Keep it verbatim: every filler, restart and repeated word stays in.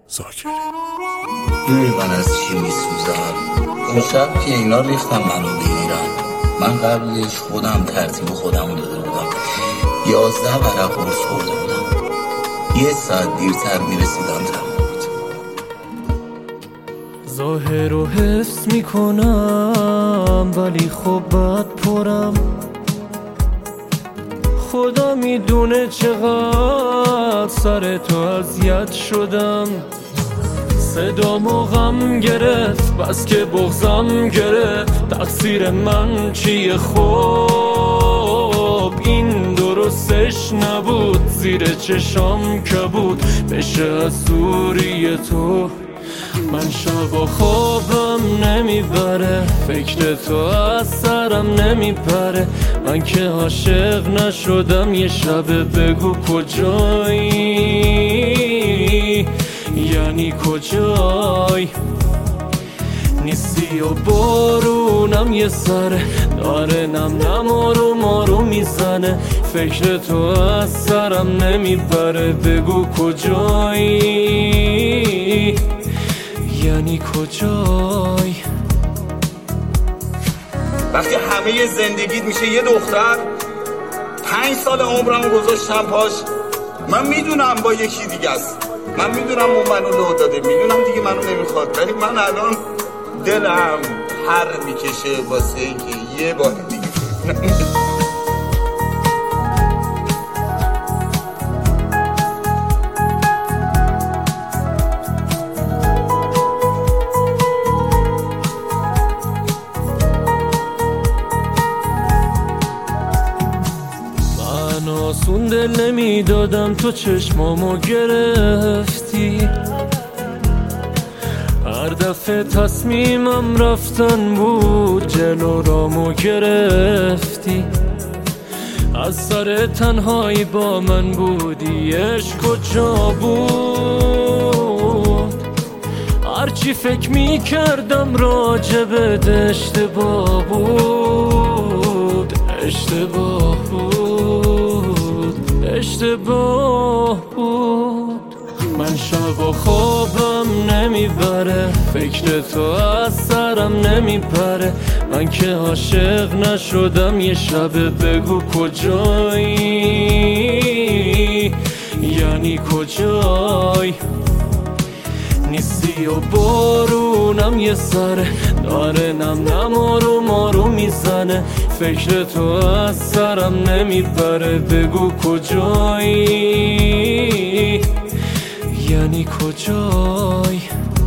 زاکری. میدونی من از چی میسوزم؟ اون شب که اینا ریختم منو بگیرن، من قبلش خودم ترتیب خودم داده بودم، یازده ورق قرص خورده بودم، یه ساعت دیرتر میرسیدم تمام بود. ظاهر رو حس میکنم ولی خب بد پرم، خدا میدونه چقدر سر تو اذیت شدم. صدامو غم گرفت بس که بغضم گرفت، تقصیر من چیه؟ خوب این درستش نبود، زیر چشام کبود بشه از دوری تو. من شب و خوابم نمیبره، فکر تو از سرم نمیپره. من که عاشق نشدم، یه شب بگو کجایی، یعنی کجای؟ نیستی و بارونم یه سره داره نم نم آروم مارو میزنه، فکر تو از سرم نمیبره. بگو کجایی، یعنی کجای؟ وقتی همه زندگیت میشه یه دختر، پنج سال عمرم گذاشتم پاش، من میدونم با یکی دیگه است، من میدونم اون منو لو داده، میدونم دیگه منو نمیخواد، ولی من الان دلم هر میکشه واسه اینکه یه بار دیگه من آسون دل نمیدادم، تو چشمامو گرفتی، هر دفعه تصمیمم رفتن بود، جلو رامو گرفتی. از سر تنهایی با من بودی، عشق کجا بود؟ هرچی فکر میکردم راجبت اشتباه بود، اشتباه بود، اشتباه بود. من شب و خوابم نمیبره، فکر تو از سرم نمیپره. من که عاشق نشدم، یه شب بگو کجایی، یعنی کجای؟ نیستی و بارونم یه سره داره نم نم آروم مارو میزنه، فکر تو از سرم نمیبره. بگو کجایی، یعنی کجای؟